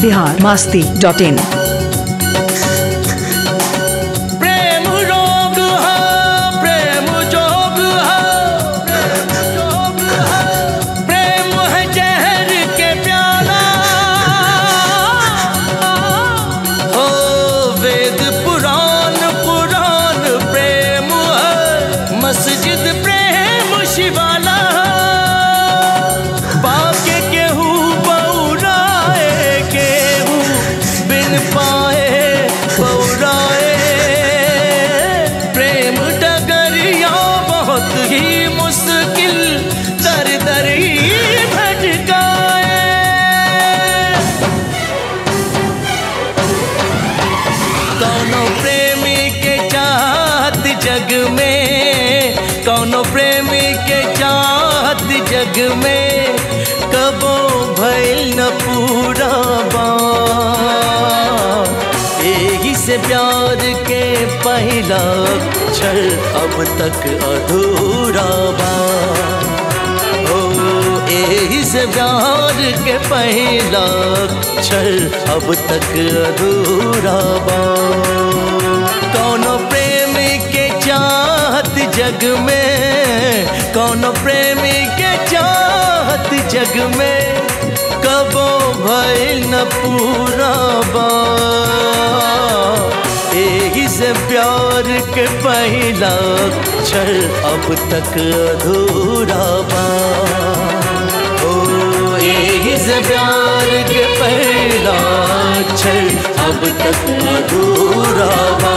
biharmasti.in। कौनो प्रेमी के चाहत जग में कबो भइल न पूरा बा। एही से प्यार के पहला अक्षर अब तक अधूरा बा। ओ एही से प्यार के पहला अक्षर अब तक अधूरा बा। कौनो प्रेमी के चाहत जग में, कौनो प्रेमी के चाहत जग में कबो भइल न पूरा बा। एही से प्यार के पहला अक्षर अब तक अधूरा बा। ओ एही से प्यार के पहला अक्षर अब तक अधूरा बा।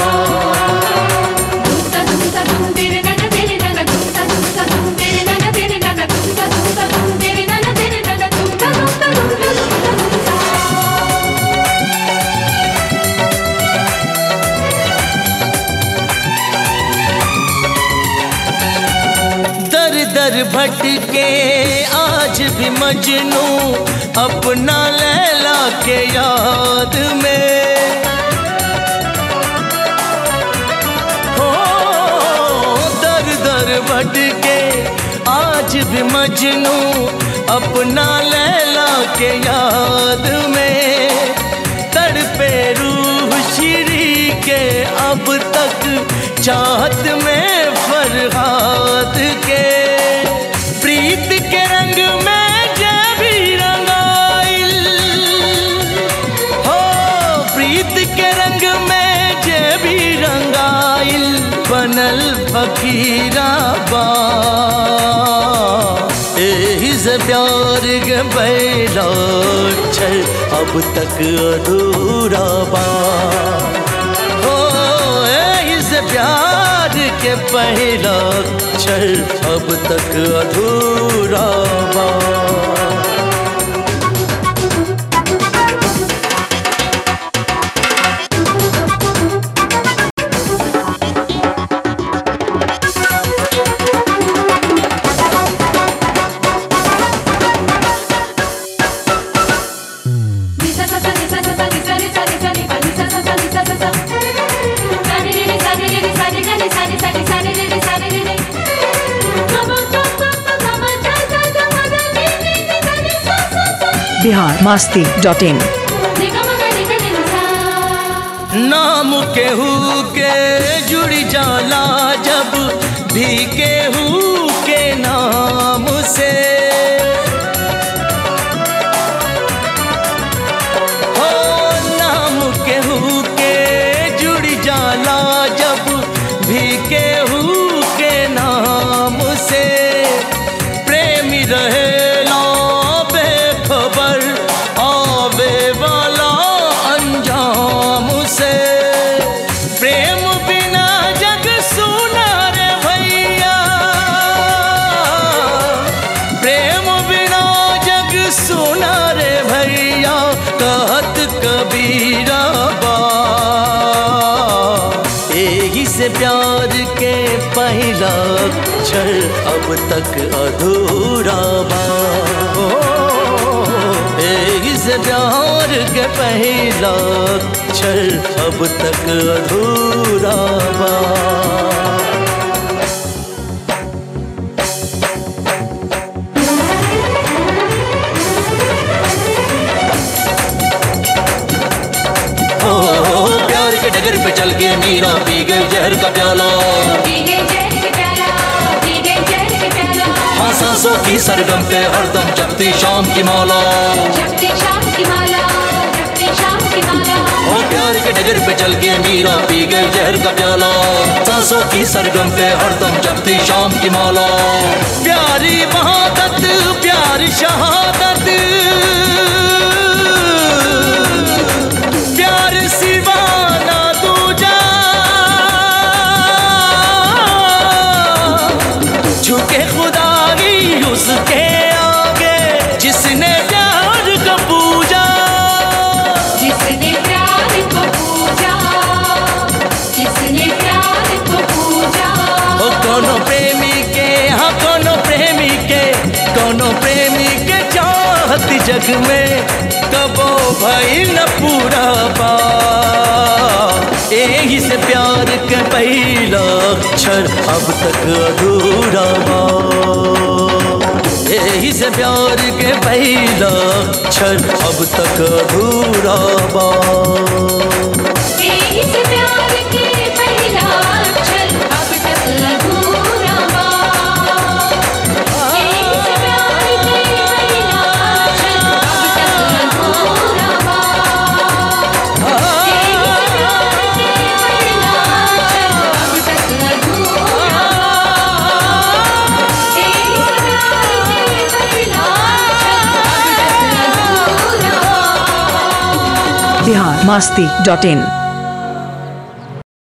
दर भटके आज भी मजनू अपना लैला के याद में। हो दर दर भटके आज भी मजनू अपना लैला के याद में। तड़पे रूह शिरी के अब तक चाहत में फरहाद के। प्रीत के रंग में जब भी रंगाइल हो, प्रीत के रंग में जब भी रंगाइल बनल फकीरा बा। एही से प्यार के पहला अक्षर अब तक अधूरा बा। हो एही से प्यार के पहला अक्षर अब तक अधूरा बा। biharmasti.in। नाम केहू के जुड़ जाला जब भी केहू के नाम से। हो नाम केहू के जुड़ जाला जब भी केहू के नाम से। प्रेमी रहे प्रेम बिना जग सुना रे भैया। प्रेम बिना जग सुना रे भैया कहत कबीरा बा। एही से प्यार के पहला अक्षर अब तक अधूरा बा। एही से प्यार के पहला अक्षर अब तक अधूरा बा। के डगर पे चल के मीरा पी गई जहर का प्याला, हाँ सांसों की सरगम पे हरदम जपती शाम की माला, ओ प्यार के डगर पे चल के मीरा पी गई जहर का प्याला, सांसों की सरगम पे हरदम जपती शाम की माला। प्यारी वहादत प्यारी शहादत, प्यार सिवाना दूजा, झुके खुदा की उसके आगे जिसने प्यार को पूजा, जिसने प्यार को पूजा, जिसने प्यार को पूजा। ओ कोनो प्रेमी के, हाँ कोनो प्रेमी के, कोनो प्रेमी के चाहत जग में कबो भई न पूरा पा, यही से प्यार के पहला अक्षर अब तक अधूरा बा, यही से प्यार के पहला अक्षर अब तक अधूरा बा, यही से प्यार के पहला अक्षर अब तक अधूरा बा, यही से प्यार के पहला अक्षर अब तक अधूरा बा, यही से प्यार के पहला अक्षर अब तक अधूरा बा, यही से प्यार के पहला अक्षर अब तक अधूरा बा। biharmasti.in